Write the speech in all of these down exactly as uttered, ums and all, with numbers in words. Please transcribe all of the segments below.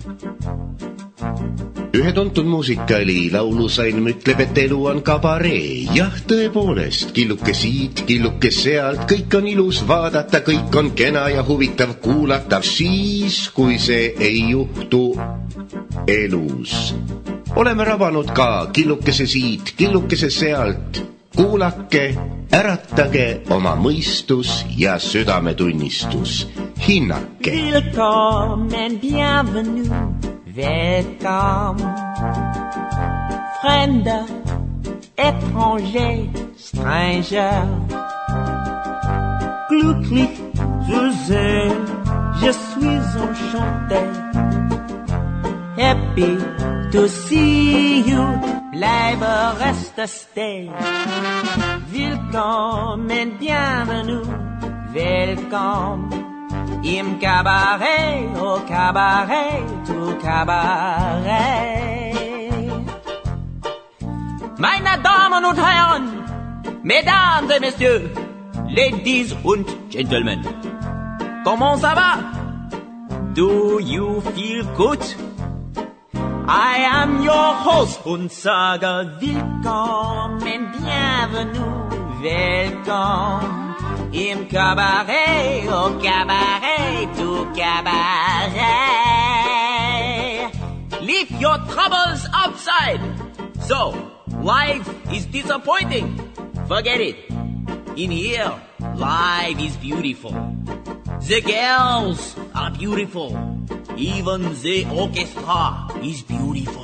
Ühe tuntud muusikali laulusalm ütleb, et elu on kabaree. Jah, tõepoolest, killuke siit, killuke sealt, kõik on ilus vaadata, kõik on kena ja huvitav kuulata, siis kui see ei juhtu elus. Oleme rabanud ka killukese siit, killukese sealt. Kuulake, äratage oma mõistus ja südametunnistus. Hinnake. Willkommen, bienvenue. Welcome, Fremder, étranger, stranger. Glücklich zu sehen, je suis enchanté. Happy to see you, bleibe, reste, stay. Willkommen, bienvenue, welcome. Im Cabaret, au Cabaret, tout Cabaret. Meine Damen und Herren, Mesdames et Messieurs, Ladies und Gentlemen, comment ça va? Do you feel good? I am your host und sage willkommen, bienvenue, welcome. Im Cabaret, au Cabaret, tout Cabaret. Leave your troubles outside. So, life is disappointing. Forget it. In here, life is beautiful. The girls are beautiful. Even the orchestra is beautiful.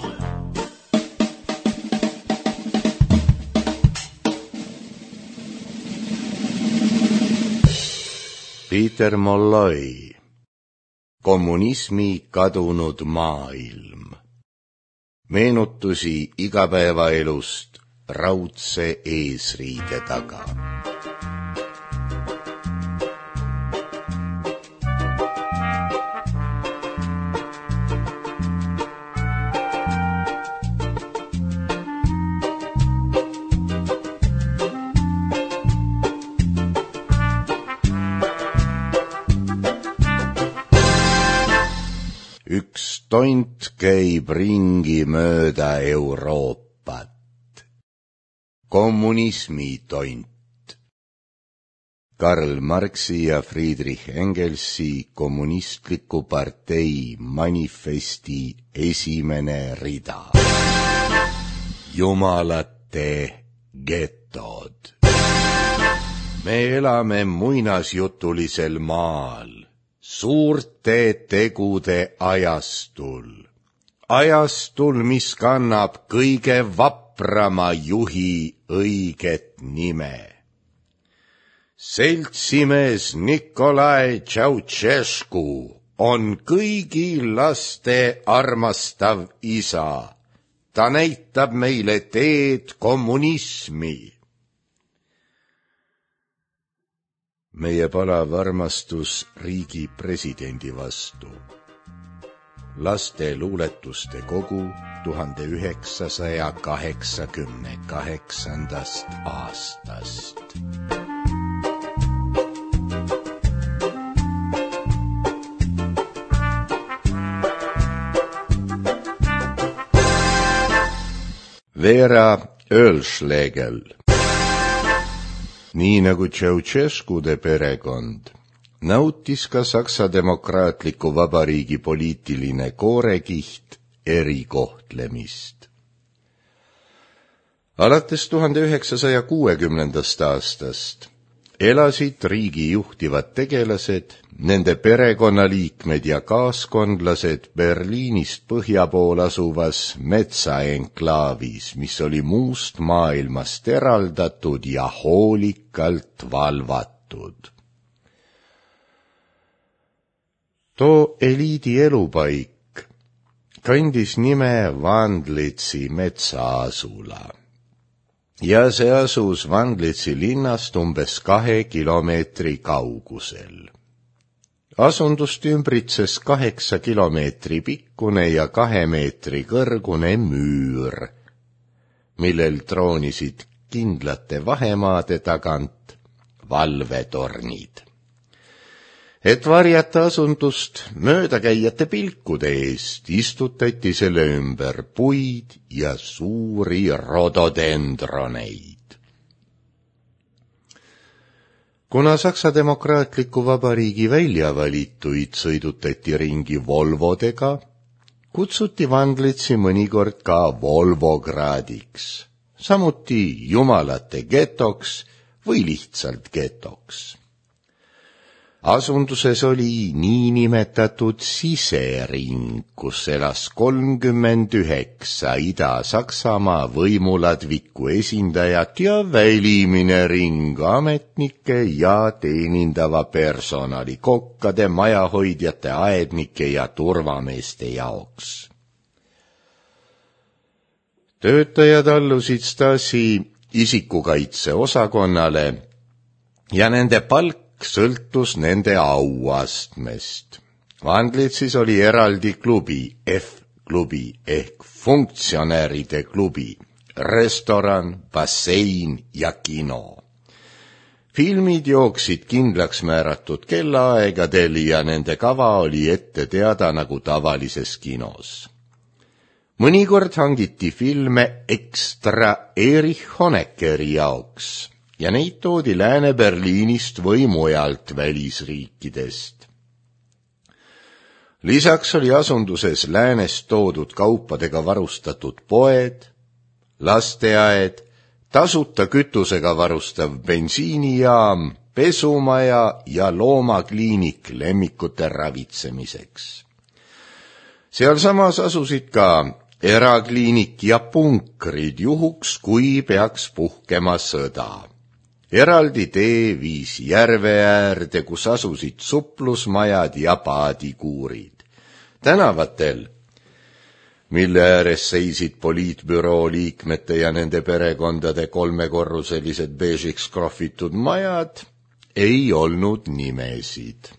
Peter Molloy, Kommunismi kadunud maailm. Meenutusi igapäevaelust raudse eesriide taga. Üks tont käib ringi mööda Euroopat. Kommunismi tont. Karl Marxi ja Friedrich Engelsi kommunistliku partei manifesti esimene rida. Jumalate getod. Me elame muinasjutulisel maal. Suurte tegude ajastul. Ajastul, mis kannab kõige vaprama juhi õiget nime. Seltsimees Nikolai Ceausescu on kõigi laste armastav isa. Ta näitab meile teed kommunismi. Meie palav armastus riigi presidendi vastu. Laste luuletuste kogu tuhande üheksasaja kaheksakümne kaheksandast aastast. Vera Ölschlegel. Nii nagu Ceausescude perekond, nautis ka Saksa demokraatliku vabariigi poliitiline koorekiht erikohtlemist. Alates tuhande üheksasaja kuuekümnendast aastast elasid riigi juhtivad tegelased, nende perekonnaliikmed ja kaaskondlased Berliinist põhja pool asuvas metsaenklaavis, mis oli muust maailmast eraldatud ja hoolikalt valvatud. Too eliidi elupaik kandis nime Wandlitsi metsaasula. Ja see asus Wandlitsi linnast umbes kahe kilomeetri kaugusel. Asundust ümbritses kaheksa kilomeetri pikkune ja kahe meetri kõrgune müür, millel troonisid kindlate vahemaade tagant valvetornid. Et varjata asundust möödakäijate pilkude eest, istutati selle ümber puid ja suuri rododendroneid. Kuna Saksa Demokraatliku Vabariigi väljavalituid sõidutati ringi Volvodega, kutsuti Wandlitsi mõnikord ka Volvogradiks, samuti jumalate getoks või lihtsalt getoks. Asunduses oli niinimetatud sisering, kus elas kolmkümmend üheksa Ida-Saksamaa võimuladviku esindajat ja välimine ring ametnike ja teenindava personali, kokkade, majahoidjate, aednike ja turvameeste jaoks. Töötajad allusid Stasi isikukaitseosakonnale ja nende palk sõltus nende auastmest. Wandlitsis oli eraldi klubi, F-klubi ehk funktsionäride klubi, restoran, bassein ja kino. Filmid jooksid kindlaks määratud kellaaegadel ja nende kava oli ette teada nagu tavalises kinos. Mõnikord hangiti filme ekstra Erich Honeckeri jaoks ja neid toodi Lääne-Berliinist või mujalt välisriikidest. Lisaks oli asunduses läänest toodud kaupadega varustatud poed, lasteaed, tasuta kütusega varustav bensiinijaam, pesumaja ja loomakliinik lemmikute ravitsemiseks. Sealsamas asusid ka erakliinik ja punkrid juhuks, kui peaks puhkema sõda. Eraldi tee viis järve äärde, kus asusid suplusmajad ja paadikuurid. Tänavatel, mille ääres seisid poliitbüroo liikmete ja nende perekondade kolmekorruselised beežiks krohvitud majad, ei olnud nimesid.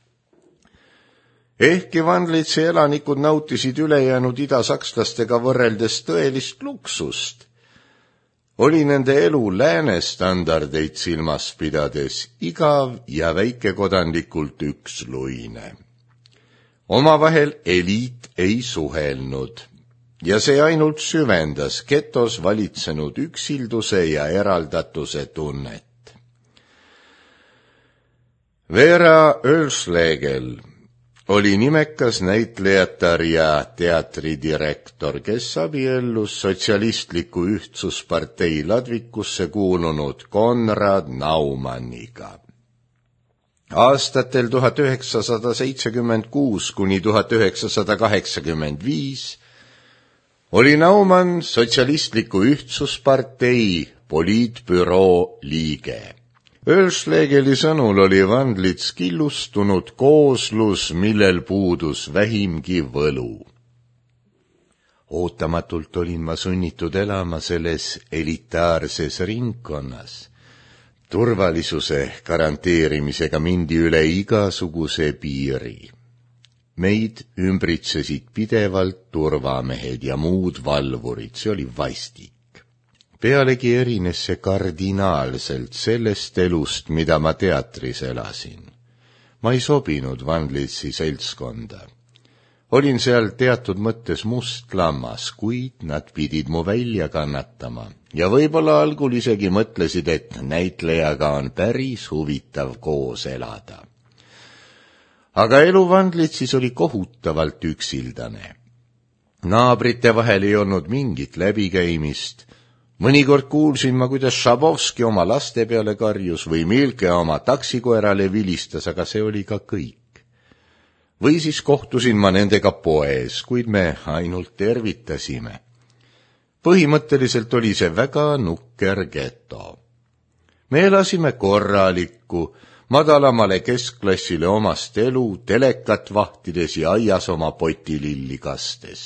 Ehkki Wandlitsi elanikud nautisid ülejäänud idasakslastega võrreldes tõelist luksust, oli nende elu lääne standardeid silmas pidades igav ja väikekodanlikult üksluine. Omavahel eliit ei suhelnud ja see ainult süvendas getos valitsenud üksilduse ja eraldatuse tunnet. Vera Ölslegel oli nimekas näitlejatar ja teatridirektor, kes abiellus sotsialistliku ühtsuspartei ladvikusse kuulunud Konrad Naumanniga. Aastatel tuhat üheksasada seitsekümmend kuus kuni tuhat üheksasada kaheksakümmend viis oli Naumann sotsialistliku ühtsuspartei poliitbüroo liige. Ölslegeli sõnul oli Wandlits killustunud kooslus, millel puudus vähimgi võlu. Ootamatult olin ma sunnitud elama selles elitaarses ringkonnas. Turvalisuse garanteerimisega mindi üle igasuguse piiri. Meid ümbritsesid pidevalt turvamehed ja muud valvurid, see oli vastik. Pealegi erines see kardinaalselt sellest elust, mida ma teatris elasin. Ma ei sobinud Wandlitsi seltskonda. Olin seal teatud mõttes must lammas, kuid nad pidid mu välja kannatama ja võib-olla algul isegi mõtlesid, et näitlejaga on päris huvitav koos elada. Aga elu Wandlitsis oli kohutavalt üksildane. Naabrite vahel ei olnud mingit läbikäimist. Mõnikord kuulsin ma, kuidas Šabovski oma laste peale karjus või Milke oma taksikoerale vilistas, aga see oli ka kõik. Või siis kohtusin ma nendega poes, kuid me ainult tervitasime. Põhimõtteliselt oli see väga nukker geto. Me elasime korralikku, madalamale keskklassile omast elu, telekat vahtides ja aias oma potililli kastes.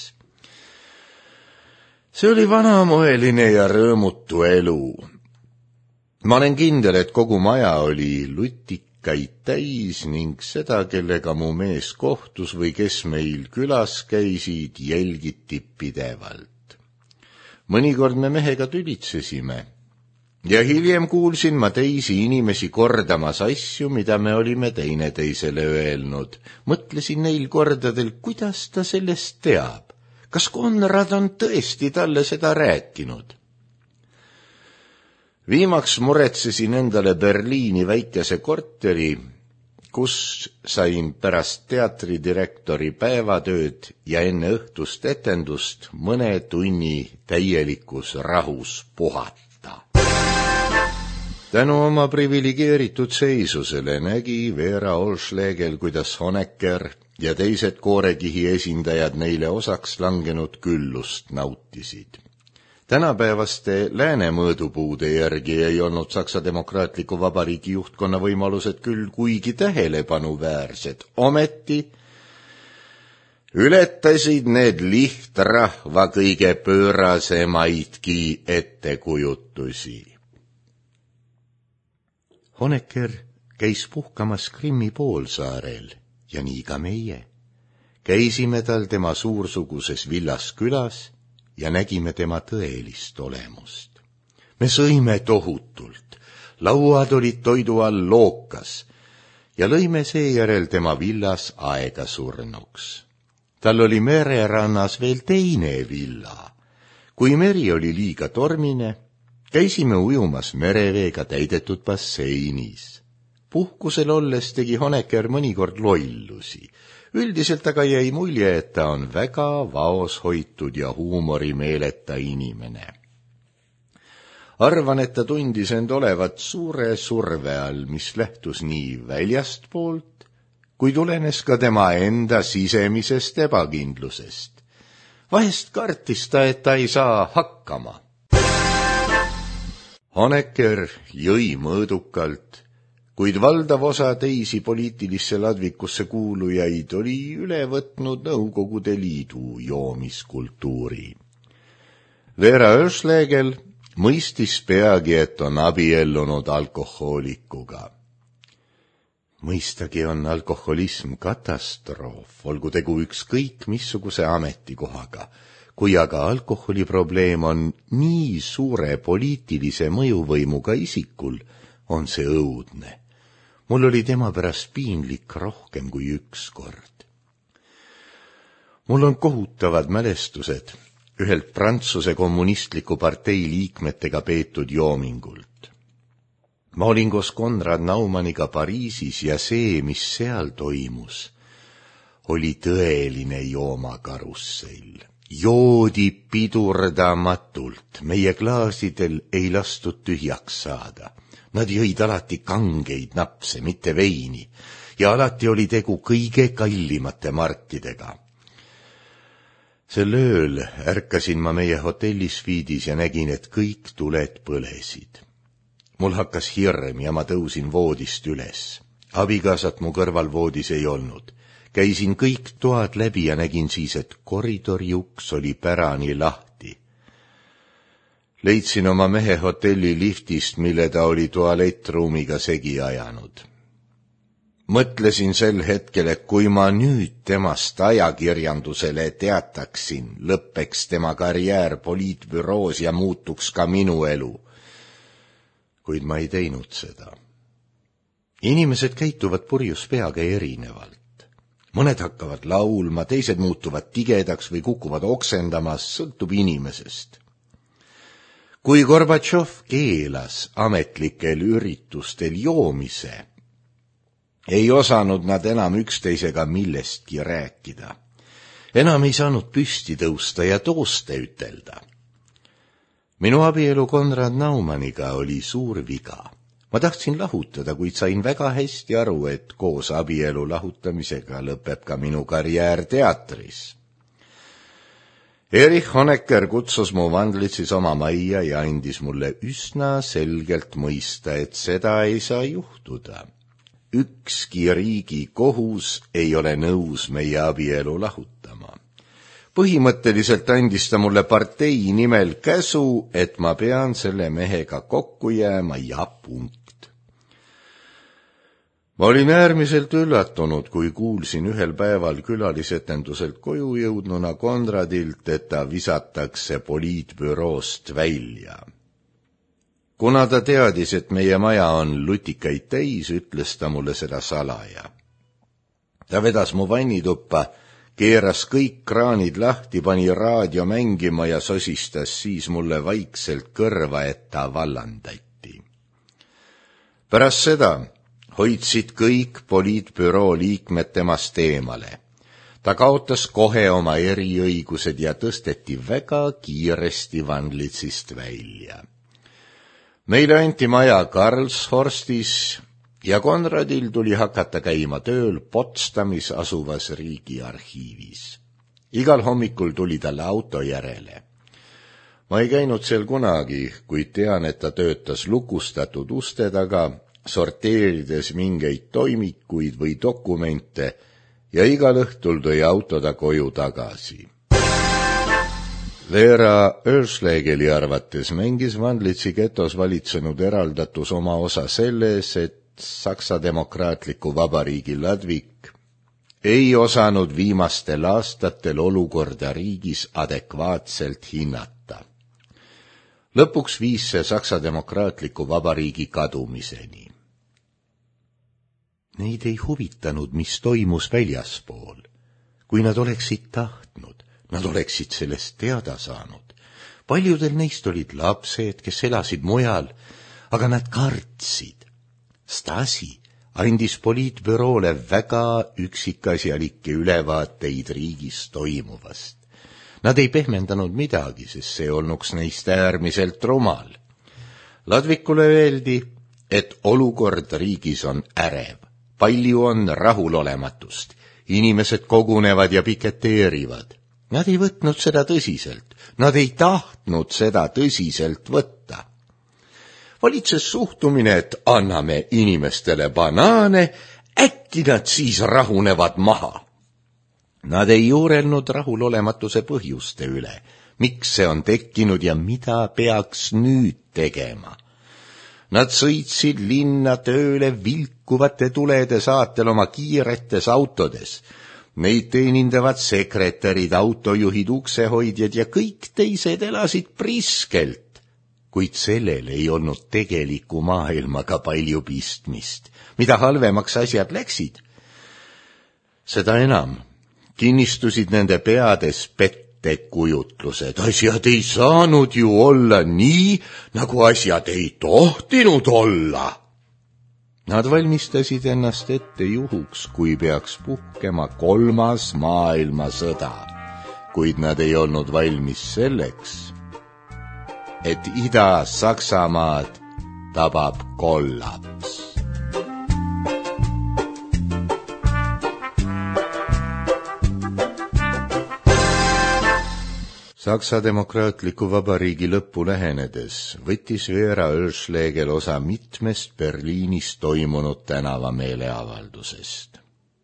See oli vanamoeline ja rõõmutu elu. Ma olen kindel, et kogu maja oli lutikaid täis ning seda, kellega mu mees kohtus või kes meil külas käisid, jälgiti pidevalt. Mõnikord me mehega tülitsesime. Ja hiljem kuulsin ma teisi inimesi kordamas asju, mida me olime teineteisele öelnud. Mõtlesin neil kordadel, kuidas ta sellest teab. Kas Konrad on tõesti talle seda rääkinud? Viimaks muretsesin endale Berliini väikese korteri, kus sain pärast teatridirektori päevatööd ja enne õhtust etendust mõne tunni täielikus rahus puhata. Tänu oma privilegeeritud seisusele nägi Vera Olschlegel, kuidas Honecker ja teised koorekihi esindajad neile osaks langenud küllust nautisid. Tänapäevaste lääne mõõdupuude järgi ei olnud Saksa Demokraatliku Vabariigi juhtkonna võimalused küll kuigi tähelepanuväärsed. Ometi ületasid need lihtrahva kõige pöörasemaidki ettekujutusi. Honecker käis puhkamas Krimmi poolsaarel ja nii ka meie. Käisime tal tema suursuguses villas külas ja nägime tema tõelist olemust. Me sõime tohutult, lauad olid toidu all lookas ja lõime seejärel tema villas aega surnuks. Tal oli mererannas veel teine villa. Kui meri oli liiga tormine, käisime ujumas mereveega täidetud basseinis. Puhkusel olles tegi Honecker mõnikord lollusi. Üldiselt aga jäi mulje, et ta on väga vaos hoitud ja huumorimeeleta inimene. Arvan, et ta tundis end olevat suure surve all, mis lähtus nii väljast poolt, kui tulenes ka tema enda sisemisest ebakindlusest. Vahest kartis ta, et ta ei saa hakkama. Honecker jõi mõõdukalt, kuid valdav osa teisi poliitilisse ladvikusse kuulujaid oli üle võtnud Nõukogude Liidu joomiskultuuri. Vera Olschlegel mõistis peagi, et on abiellunud alkohoolikuga. Mõistagi on alkoholism katastroof, olgu tegu ükskõik missuguse ametikohaga. Kui aga alkoholiprobleem on nii suure poliitilise mõjuvõimuga isikul, on see õudne. Mul oli tema pärast piinlik rohkem kui üks kord. Mul on kohutavad mälestused ühelt Prantsuse kommunistliku partei liikmetega peetud joomingult. Ma olin koos Konrad Naumanniga Pariisis ja see, mis seal toimus, oli tõeline joomakarussell. Joodi pidurdamatult, meie klaasidel ei lastud tühjaks saada. Nad jõid alati kangeid napse, mitte veini, ja alati oli tegu kõige kallimate markidega. Sel ööl ärkasin ma meie hotellisviidis ja nägin, et kõik tuled põlesid. Mul hakkas hirm ja ma tõusin voodist üles. Abikaasat mu kõrval voodis ei olnud. Käisin kõik toad läbi ja nägin siis, et koridori uks oli pärani lahti. Leidsin oma mehe hotelli liftist, mille ta oli tualettruumiga segi ajanud. Mõtlesin sel hetkel, et kui ma nüüd temast ajakirjandusele teataksin, lõppeks tema karjäär poliitbüroos ja muutuks ka minu elu. Kuid ma ei teinud seda. Inimesed käituvad purjus peaga erinevalt. Mõned hakkavad laulma, teised muutuvad tigedaks või kukuvad oksendamas, sõltub inimesest. Kui Gorbatšov keelas ametlikel üritustel joomise, ei osanud nad enam üksteisega millestki rääkida. Enam ei saanud püsti tõusta ja tooste ütelda. Minu abielu Konrad Naumanniga oli suur viga. Ma tahtsin lahutada, kuid sain väga hästi aru, et koos abielu lahutamisega lõpeb ka minu karjäär teatris. Erich Honecker kutsus mu Wandlitzis oma majja ja andis mulle üsna selgelt mõista, et seda ei saa juhtuda. Ükski riigi kohus ei ole nõus meie abielu lahutama. Põhimõtteliselt andis ta mulle partei nimel käsu, et ma pean selle mehega kokku jääma ja punkt. Ma olin äärmiselt üllatunud, kui kuulsin ühel päeval külalisetenduselt koju jõudnuna Konradilt, et ta visatakse poliitbüroost välja. Kuna ta teadis, et meie maja on lutikaid täis, ütles ta mulle seda salaja. Ta vedas mu vannituppa, keeras kõik kraanid lahti, pani raadio mängima ja sosistas siis mulle vaikselt kõrva, et ta vallandati. Pärast seda hoidsid kõik poliitbüroo liikmed temast eemale. Ta kaotas kohe oma eriõigused ja tõsteti väga kiiresti Vanlitsist välja. Meile anti maja Karlshorstis ja Konradil tuli hakata käima tööl Potsdamis asuvas riigiarhiivis. Igal hommikul tuli talle auto järele. Ma ei käinud seal kunagi, kuid tean, et ta töötas lukustatud uste taga, sorteerides mingeid toimikuid või dokumente ja igal õhtul tõi auto ta koju tagasi. Vera Örschlegeli arvates mängis Vanlitsi getos valitsenud eraldatus oma osa selles, et Saksa Demokraatliku Vabariigi Ladvik ei osanud viimastel aastatel olukorda riigis adekvaatselt hinnata. Lõpuks viis see Saksa Demokraatliku Vabariigi kadumiseni. Neid ei huvitanud, mis toimus väljaspool. Kui nad oleksid tahtnud, nad oleksid sellest teada saanud. Paljudel neist olid lapsed, kes elasid mujal, aga nad kartsid. Stasi andis poliitbüroole väga üksikasjalikke ülevaateid riigis toimuvast. Nad ei pehmendanud midagi, sest see olnuks neist äärmiselt rumal. Ladvikule öeldi, et olukord riigis on ärev. Palju on rahulolematust, inimesed kogunevad ja piketeerivad. Nad ei võtnud seda tõsiselt, nad ei tahtnud seda tõsiselt võtta. Valitses suhtumine, et anname inimestele banaane, äkki nad siis rahunevad maha. Nad ei juurelnud rahulolematuse põhjuste üle, miks see on tekkinud ja mida peaks nüüd tegema. Nad sõitsid linna tööle vilkuvate tulede saatel oma kiiretes autodes. Neid teenindavad sekretärid, autojuhid, uksehoidjad ja kõik teised elasid priskelt, kuid sellel ei olnud tegeliku maailmaga palju pistmist. Mida halvemaks asjad läksid, seda enam kinnistusid nende peades pettekujutlused. Asjad ei saanud ju olla nii, nagu asjad ei tohtinud olla. Nad valmistasid ennast ette juhuks, kui peaks puhkema kolmas maailmasõda, kuid nad ei olnud valmis selleks, et Ida-Saksamaad tabab kollaps. Saksa Demokraatliku Vabariigi lõppu lähenedes võttis Vera Örschlegel osa mitmest Berliinis toimunud tänavameeleavaldusest.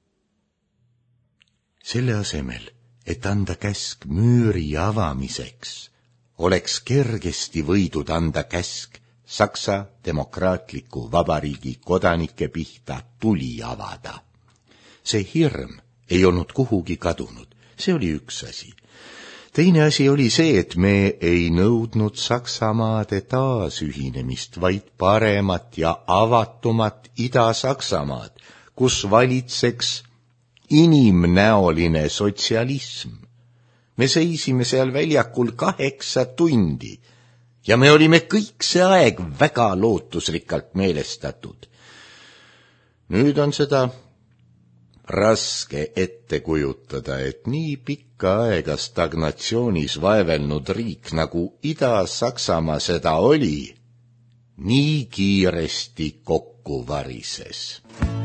Selle asemel, et anda käsk müüri avamiseks, oleks kergesti võidud anda käsk Saksa Demokraatliku Vabariigi kodanike pihta tuli avada. See hirm ei olnud kuhugi kadunud, see oli üks asi. Teine asi oli see, et me ei nõudnud Saksamaade taasühinemist, vaid paremat ja avatumat Ida-Saksamaad, kus valitseks inimnäoline sotsialism. Me seisime seal väljakul kaheksa tundi ja me olime kõik see aeg väga lootusrikkalt meelestatud. Nüüd on seda raske ette kujutada, et nii pikka aega stagnatsioonis vaevelnud riik, nagu Ida-Saksamaa seda oli, nii kiiresti kokku varises.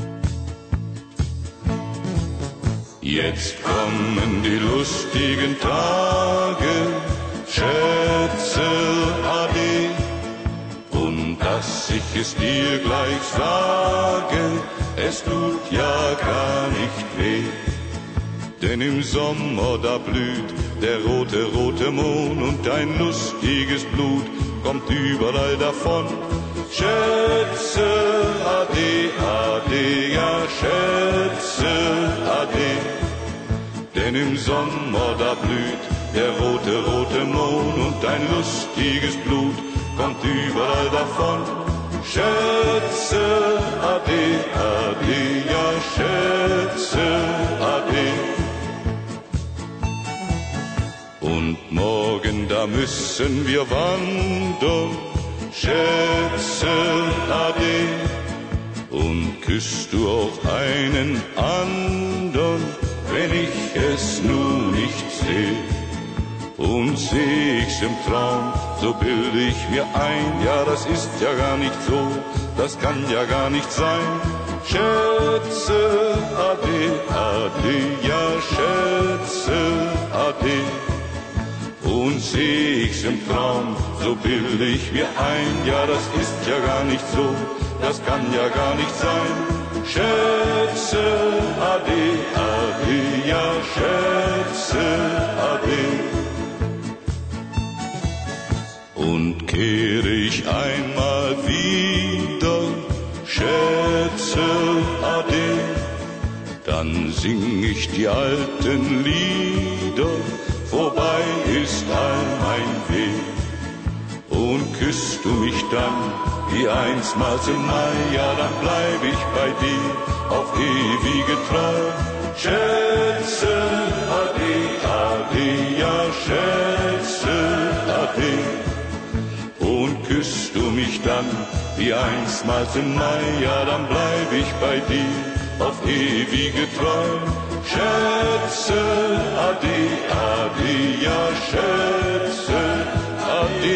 Jetzt kommen die lustigen Tage, schätze ade, und dass ich es dir gleich sage, es tut ja gar nicht weh, denn im Sommer da blüht der rote, rote Mohn und ein lustiges Blut kommt überall davon. Schätze, ade, ade, ja, schätze, ade, denn im Sommer da blüht der rote, rote Mohn und ein lustiges Blut kommt überall davon. Schätze, ade, ade, ja, Schätze, ade. Und morgen, da müssen wir wandern. Schätze, ade. Und küsst du auch einen andern, wenn ich es nun nicht seh. Und seh ich's im Traum, so bilde ich mir ein, ja, das ist ja gar nicht so, das kann ja gar nicht sein. Schätze, ade, ade, ja, Schätze, ade. Und seh ich's im Traum, so bilde ich mir ein, ja, das ist ja gar nicht so, das kann ja gar nicht sein. Schätze, ade, ade, ja, Schätze, ade. Und kehre ich einmal wieder, Schätze, ade, dann sing ich die alten Lieder, vorbei ist all mein Weg. Und küsst du mich dann, wie einstmals im Mai, ja, dann bleib ich bei dir auf ewige treu. Schätze, ade, ade, ja, Schätze, ade. Und küsst du mich dann, wie einstmals im Mai, ja, dann bleib ich bei dir auf ewige treu. Schätze, ade, ade, ja, Schätze, ade.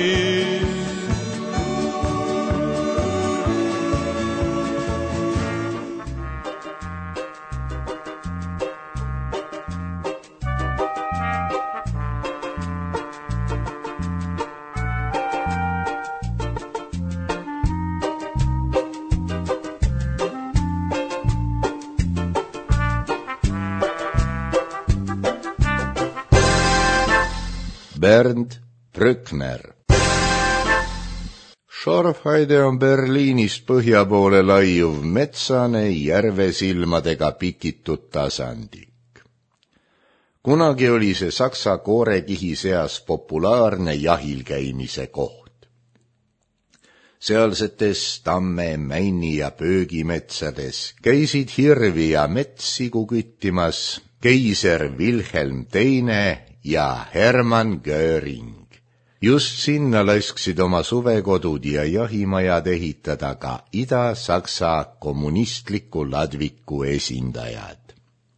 Bernd Brückner. Schorfheide on Berliinist põhja poole laiuv metsane järvesilmadega pikitud tasandik. Kunagi oli see Saksa koorekihi seas populaarne jahil käimise koht. Sealsetes tamme, mäini ja pöögimetsades käisid hirvi ja metssigu küttimas keiser Wilhelm teine ja Hermann Göring. Just sinna lasksid oma suvekodud ja jahimajad ehitada ka Ida-Saksa kommunistliku ladviku esindajad.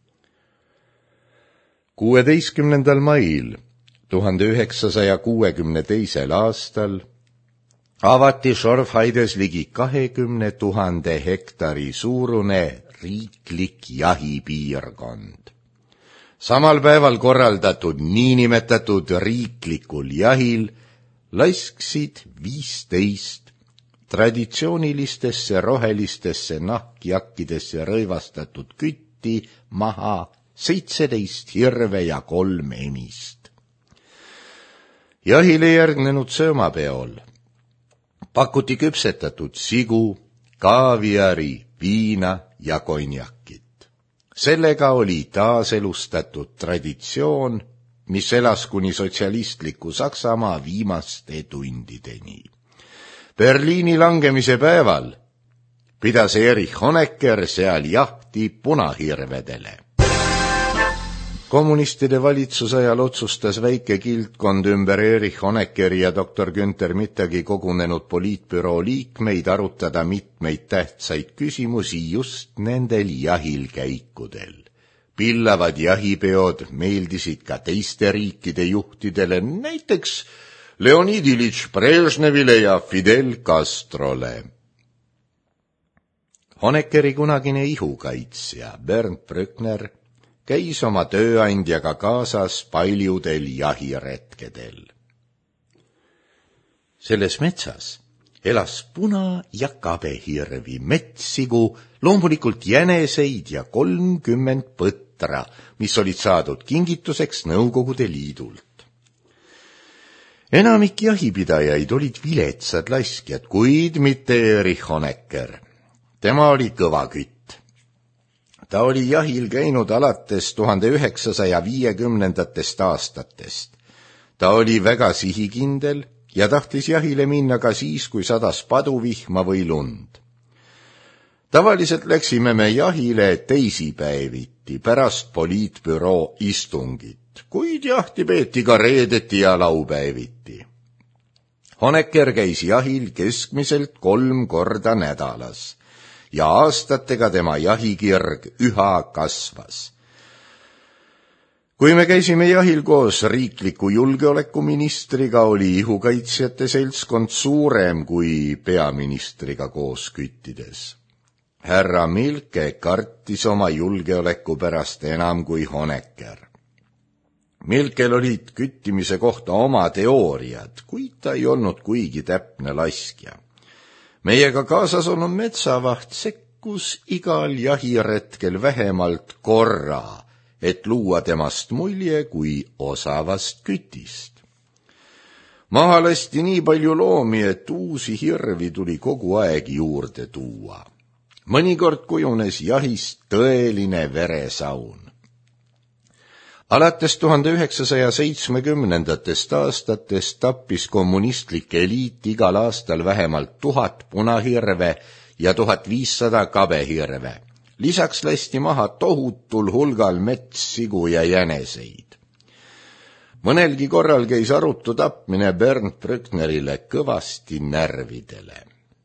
kuueteistkümnendal mail tuhande üheksasaja kuuekümne teisel aastal avati Schorfheides ligi kahekümne tuhande hektari suurune riiklik jahipiirkond. Samal päeval korraldatud niinimetatud riiklikul jahil lasksid viisteist traditsioonilistesse rohelistesse nahkjakkidesse rõivastatud kütti maha seitseteist hirve ja kolm emist. Jahile järgnenud söömapeol pakuti küpsetatud sigu, kaaviari, viina ja konjakit. Sellega oli taaselustatud traditsioon, mis elas kuni sotsialistliku Saksamaa viimaste tundideni. Berliini langemise päeval pidas Erich Honecker seal jahti punahirvedele. Kommunistide valitsusajal otsustas väike kildkond ümber Erich Honeckeri ja doktor Günther Mittagi kogunenud poliitbüroo liikmeid arutada mitmeid tähtsaid küsimusi just nendel jahilkäikudel. Pillavad jahipeod meeldisid ka teiste riikide juhtidele, näiteks Leonid Iljitš Brežnevile ja Fidel Castrole. Honeckeri kunagine ihukaitsja Bernd Brückner käis oma tööandjaga kaasas paljudel jahiretkedel. Selles metsas elas puna- ja kabehirvi, metssigu, loomulikult jäneseid ja kolmkümmend põtra, mis olid saadud kingituseks Nõukogude Liidult. Enamik jahipidajaid olid viletsad laskjad, kuid mitte Erich Honecker. Tema oli kõva kütt. Ta oli jahil käinud alates tuhande üheksasaja viiekümnendatest aastatest. Ta oli väga sihikindel ja tahtis jahile minna ka siis, kui sadas paduvihma või lund. Tavaliselt läksime me jahile teisipäeviti pärast poliitbüroo istungit, kuid jahti peeti ka reedeti ja laupäeviti. Honecker käis jahil keskmiselt kolm korda nädalas ja aastatega tema jahikirg üha kasvas. Kui me käisime jahil koos riikliku julgeolekuministriga, oli ihukaitsjate seltskond suurem kui peaministriga koos küttides. Härra Milke kartis oma julgeoleku pärast enam kui Honecker. Milkel olid küttimise kohta oma teooriad, kuid ta ei olnud kuigi täpne laskja. Meiega kaasas olnud metsavaht sekkus igal jahiretkel vähemalt korra, et luua temast mulje kui osavast kütist. Maha lasti nii palju loomi, et uusi hirvi tuli kogu aeg juurde tuua. Mõnikord kujunes jahist tõeline veresaun. Alates tuhande üheksasaja seitsmekümnendatest aastatest tappis kommunistlik eliit igal aastal vähemalt tuhat punahirve ja tuhat viissada kabehirve. Lisaks lasti maha tohutul hulgal metssigu ja jäneseid. Mõnelgi korral käis arutu tapmine Bernd Brücknerile kõvasti närvidele.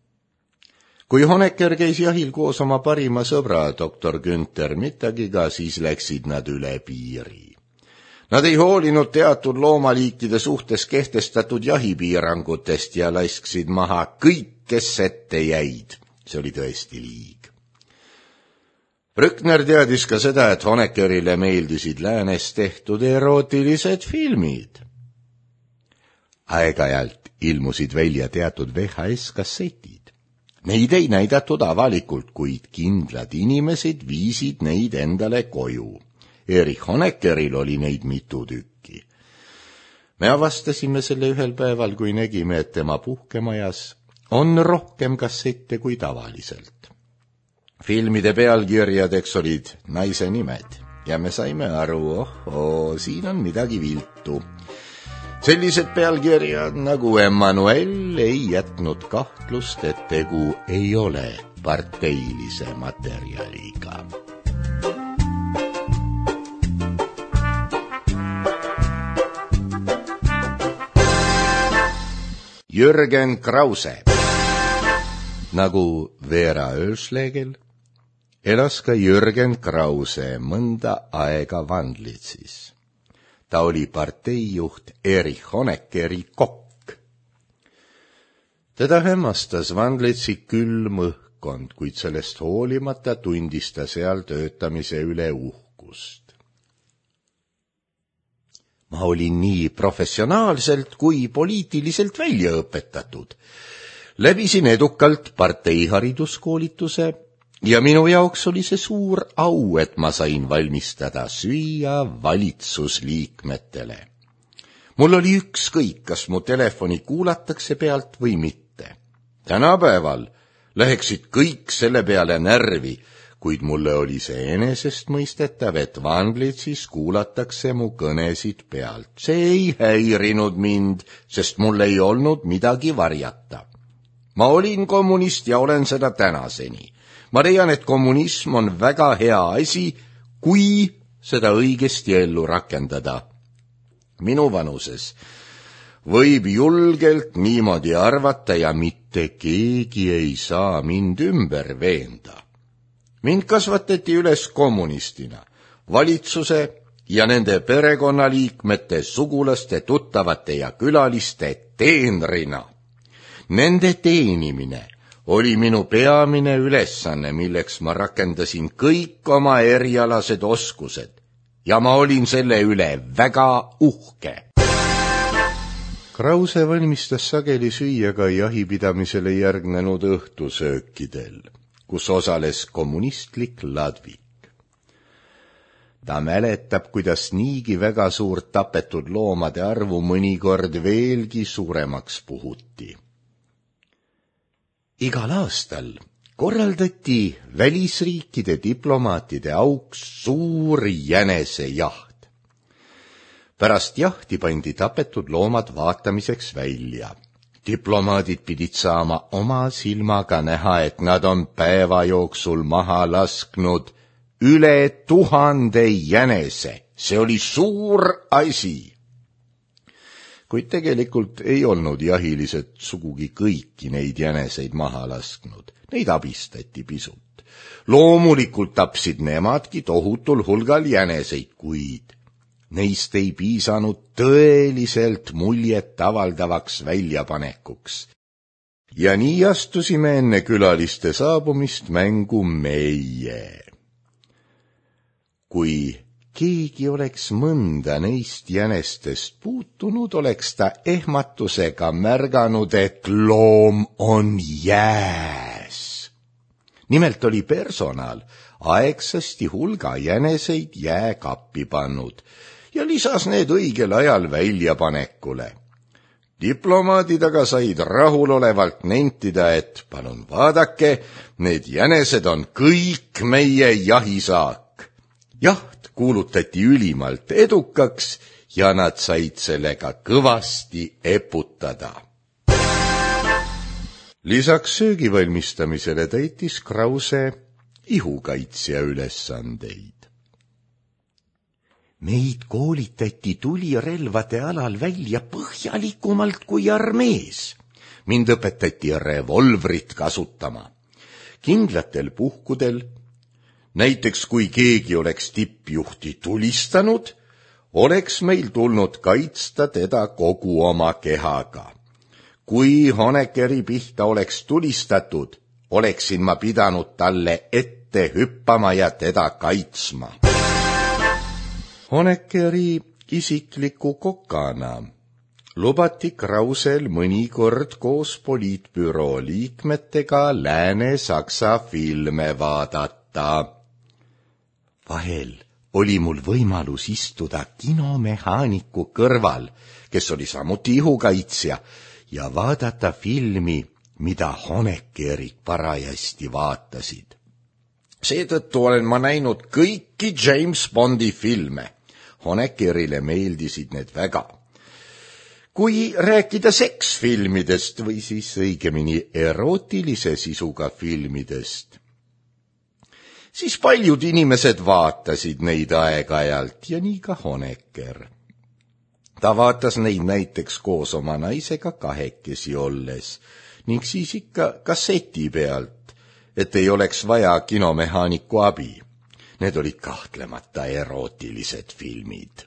Kui Honecker käis jahil koos oma parima sõbra doktor Günther Mittagiga, siis läksid nad üle piiri. Nad ei hoolinud teatud loomaliikide suhtes kehtestatud jahipiirangutest ja lasksid maha kõik, kes ette jäid. See oli tõesti liig. Brückner teadis ka seda, et Honeckerile meeldisid läänes tehtud erootilised filmid. Aeg-ajalt ilmusid välja teatud V H S-kassetid. Neid ei näidatud avalikult, kuid kindlad inimesed viisid neid endale koju. Erich Honeckeril oli neid mitu tükki. Me avastasime selle ühel päeval, kui nägime, et tema puhkemajas on rohkem kassette kui tavaliselt. Filmide pealkirjadeks olid naise nimed ja me saime aru, ohoo, siin on midagi viltu. Sellised pealkirjad nagu Emmanuel ei jätnud kahtlust, et tegu ei ole parteilise materjaliga. Jürgen Krause. Nagu Vera Ölslegel elas ka Jürgen Krause mõnda aega Wandlitzis. Ta oli parteijuht Erich Honeckeri kokk. Teda hämmastas Wandlitzi külm õhkkond, kuid sellest hoolimata tundis ta seal töötamise üle uhkust. Ma olin nii professionaalselt kui poliitiliselt välja õpetatud. Läbisin edukalt parteihariduskoolituse ja minu jaoks oli see suur au, et ma sain valmistada süüa valitsusliikmetele. Mul oli ükskõik, kas mu telefoni kuulatakse pealt või mitte. Tänapäeval läheksid kõik selle peale närvi, kuid mulle oli see enesestmõistetav, et Wandlitzis kuulatakse mu kõnesid pealt. See ei häirinud mind, sest mul ei olnud midagi varjata. Ma olin kommunist ja olen seda tänaseni. Ma leian, et kommunism on väga hea asi, kui seda õigesti ellu rakendada. Minu vanuses võib julgelt niimoodi arvata ja mitte keegi ei saa mind ümber veenda. Mind kasvatati üles kommunistina, valitsuse ja nende perekonnaliikmete, sugulaste, tuttavate ja külaliste teenrina. Nende teenimine oli minu peamine ülesanne, milleks ma rakendasin kõik oma erialased oskused ja ma olin selle üle väga uhke. Krause valmistas sageli süüa ka jahipidamisele järgnenud õhtusöökidel, kus osales kommunistlik ladvik. Ta mäletab, kuidas niigi väga suurt tapetud loomade arvu mõnikord veelgi suuremaks puhuti. Igal aastal korraldati välisriikide diplomaatide auks suur jänesejaht. pärast jahti pandi tapetud loomad vaatamiseks välja. Diplomaadid pidid saama oma silmaga näha, et nad on päeva jooksul maha lasknud üle tuhande jänese. See oli suur asi. Kuid tegelikult ei olnud jahilised sugugi kõiki neid jäneseid maha lasknud. Neid abistati pisut. Loomulikult tapsid nemadki tohutul hulgal jäneseid, kuid neist ei piisanud tõeliselt muljet avaldavaks väljapanekuks. Ja nii astusime enne külaliste saabumist mängu meie. Kui keegi oleks mõnda neist jänestest puutunud, oleks ta ehmatusega märganud, et loom on jääs. Nimelt oli personal aegsasti hulga jäneseid jääkappi pannud ja lisas need õigel ajal väljapanekule. Diplomaadid aga said rahulolevalt nentida, et palun vaadake, need jänesed on kõik meie jahisaak. Jaht kuulutati ülimalt edukaks ja nad said sellega kõvasti eputada. Lisaks söögi valmistamisele täitis Krause ihukaitsja ülesandeid. Meid koolitati tulirelvade alal välja põhjalikumalt kui armees. Mind õpetati revolvrit kasutama. Kindlatel puhkudel, näiteks kui keegi oleks tippjuhti tulistanud, oleks meil tulnud kaitsta teda kogu oma kehaga. Kui Honeckeri pihta oleks tulistatud, oleksin ma pidanud talle ette hüppama ja teda kaitsma. Honeckeri isikliku kokana lubati Krausel mõnikord koos poliitbüroo liikmetega Lääne-Saksa filme vaadata. Vahel oli mul võimalus istuda kinomehaaniku kõrval, kes oli samuti ihukaitsja, ja vaadata filmi, mida Honeckerid parajasti vaatasid. Seetõttu olen ma näinud kõiki James Bondi filme. Honeckerile meeldisid need väga. Kui rääkida seksfilmidest või siis õigemini erootilise sisuga filmidest, siis paljud inimesed vaatasid neid aeg-ajalt ja nii ka Honecker. Ta vaatas neid näiteks koos oma naisega kahekesi olles ning siis ikka kasseti pealt, et ei oleks vaja kinomehaaniku abi. Need olid kahtlemata erootilised filmid.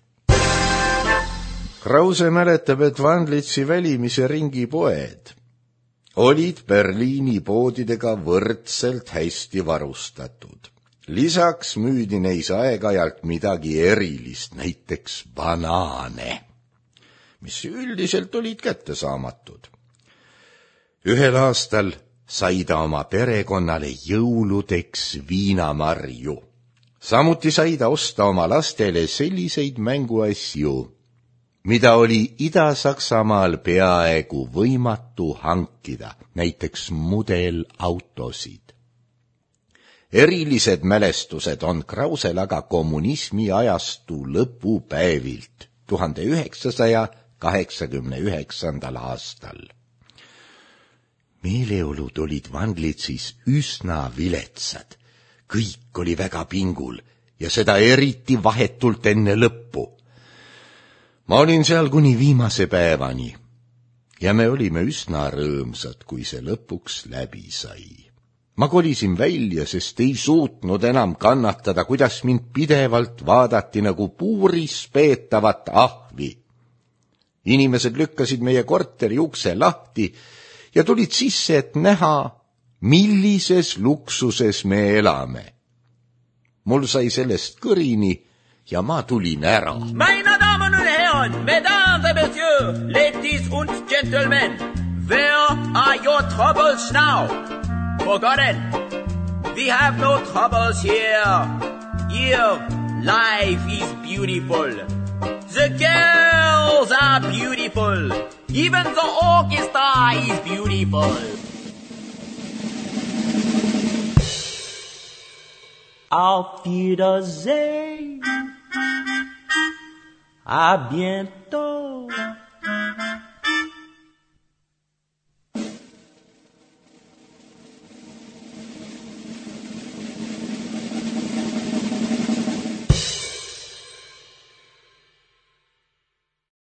Krause mäletab, et Wandlitsi välimise ringi poed olid Berliini poodidega võrdselt hästi varustatud. Lisaks müüdi neis aeg-ajalt midagi erilist, näiteks banaane, mis üldiselt olid kättesaamatud. Ühel aastal sai ta oma perekonnale jõuludeks viinamarju. Samuti sai ta osta oma lastele selliseid mänguasju, mida oli Ida-Saksamaal peaaegu võimatu hankida, näiteks mudelautosid. Erilised mälestused on Krausel aga kommunismi ajastu lõpupäevilt tuhande üheksasaja kaheksakümne üheksandal aastal. Meeleolud olid Wandlitsis üsna viletsad. Kõik oli väga pingul ja seda eriti vahetult enne lõppu. Ma olin seal kuni viimase päevani ja me olime üsna rõõmsad, kui see lõpuks läbi sai. Ma kolisin välja, sest ei suutnud enam kannatada, kuidas mind pidevalt vaadati nagu puuris peetavat ahvi. Inimesed lükkasid meie korteri ukse lahti ja tulid sisse, et näha, millises luksuses me elame. Mul sai sellest kõrini ja ma tulin ära. Meine Damen und Herren, Mesdames et Messieurs, ladies und gentlemen, where are your troubles now? Forgotten, we have no troubles here. Here, life is beautiful. The girls are beautiful. Even the orchestra is beautiful. Auf Wiedersehen. À bientôt.